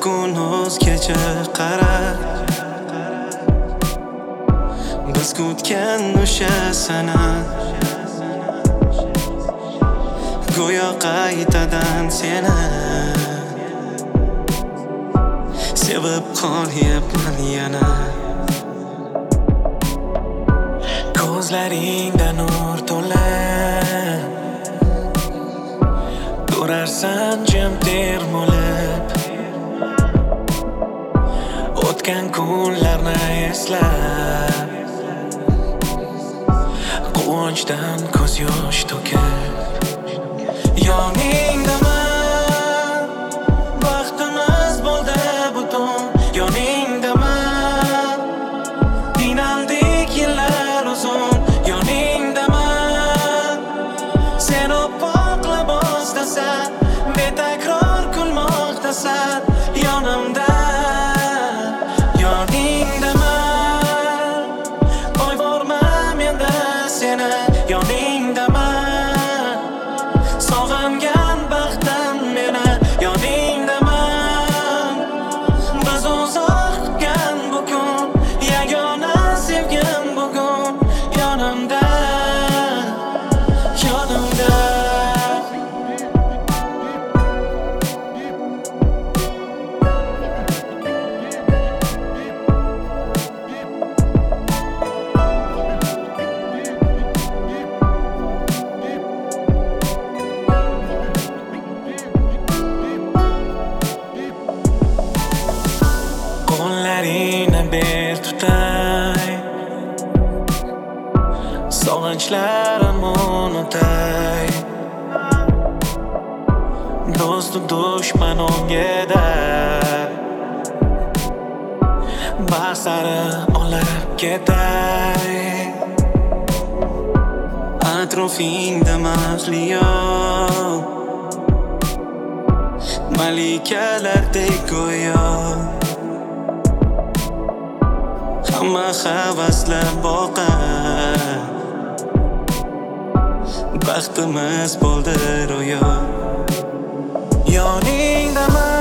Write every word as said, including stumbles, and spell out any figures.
kun o'zgacha qarab biz kutgan o'sha sana go'yo qaytadan seni sevib qolyapman yana. Ko'zlaringda nur to'lib turarsan jim termulib, o'tgan kunlarni eslab quvonchdan ko'z yosh to'kib yoningdaman, baxtimiz bo'ldi butun yoningdaman, qiynaldik yillar uzun yoningdaman, sen oppoqla bosdasan, betakror kulmoqdasan yonimda yoningdaman, qo'y bormam endi seni yoningdaman, sog'ingan baxtim meni yoningdaman, biz uzoq kutgan bu kun, yagona sevgim bugun yonimda yonimda. Qo'llaringni ber tutay, sog'inchlarim unutay, do'stu dushman o'ngida bahsari olib ketay, atrofingda mavliyo malikalardek go'yo, hamma havaslar boqar, baxtimiz bo'ldi ro'yo. Yoningdaman,